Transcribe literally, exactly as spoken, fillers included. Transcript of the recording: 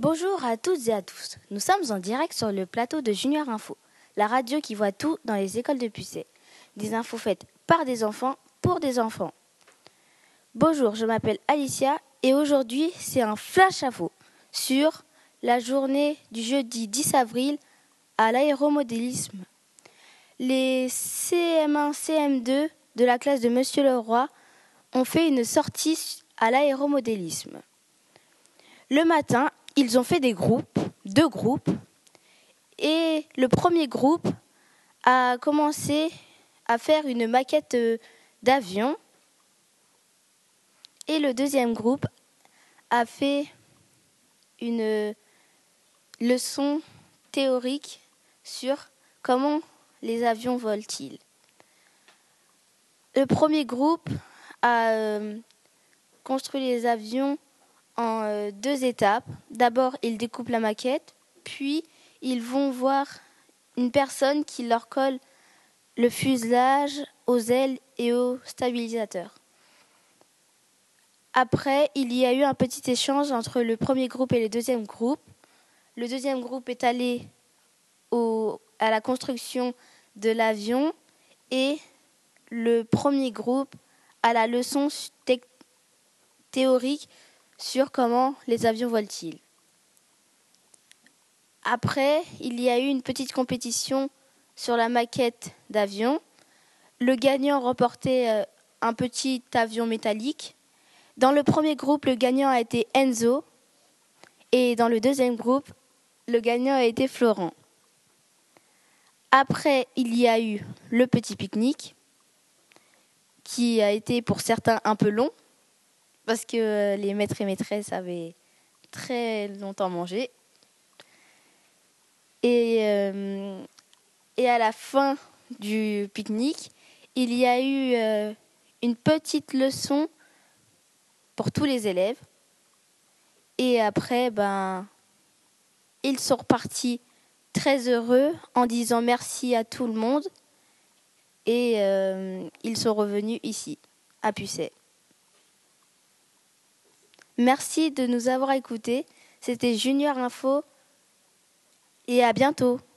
Bonjour à toutes et à tous. Nous sommes en direct sur le plateau de Junior Info, la radio qui voit tout dans les écoles de Pucet. Des infos faites par des enfants pour des enfants. Bonjour, je m'appelle Alicia et aujourd'hui c'est un flash info sur la journée du jeudi dix avril à l'aéromodélisme. Les C M un C M deux de la classe de Monsieur Leroy ont fait une sortie à l'aéromodélisme. Le matin, ils ont fait des groupes, deux groupes, et le premier groupe a commencé à faire une maquette d'avion, et le deuxième groupe a fait une leçon théorique sur comment les avions volent-ils. Le premier groupe a euh, construit les avions en euh, deux étapes. D'abord, ils découpent la maquette, puis ils vont voir une personne qui leur colle le fuselage aux ailes et aux stabilisateurs. Après, il y a eu un petit échange entre le premier groupe et le deuxième groupe. Le deuxième groupe est allé au, à la construction de l'avion et le premier groupe à la leçon thé- théorique sur comment les avions volent-ils. Après, il y a eu une petite compétition sur la maquette d'avion. Le gagnant remportait un petit avion métallique. Dans le premier groupe, le gagnant a été Enzo. Et dans le deuxième groupe, le gagnant a été Florent. Après, il y a eu le petit pique-nique, qui a été pour certains un peu long, parce que les maîtres et maîtresses avaient très longtemps mangé. Et, euh, et à la fin du pique-nique, il y a eu euh, une petite leçon pour tous les élèves. Et après, ben, ils sont repartis très heureux en disant merci à tout le monde. Et euh, ils sont revenus ici, à Pucet. Merci de nous avoir écoutés. C'était Junior Info et à bientôt.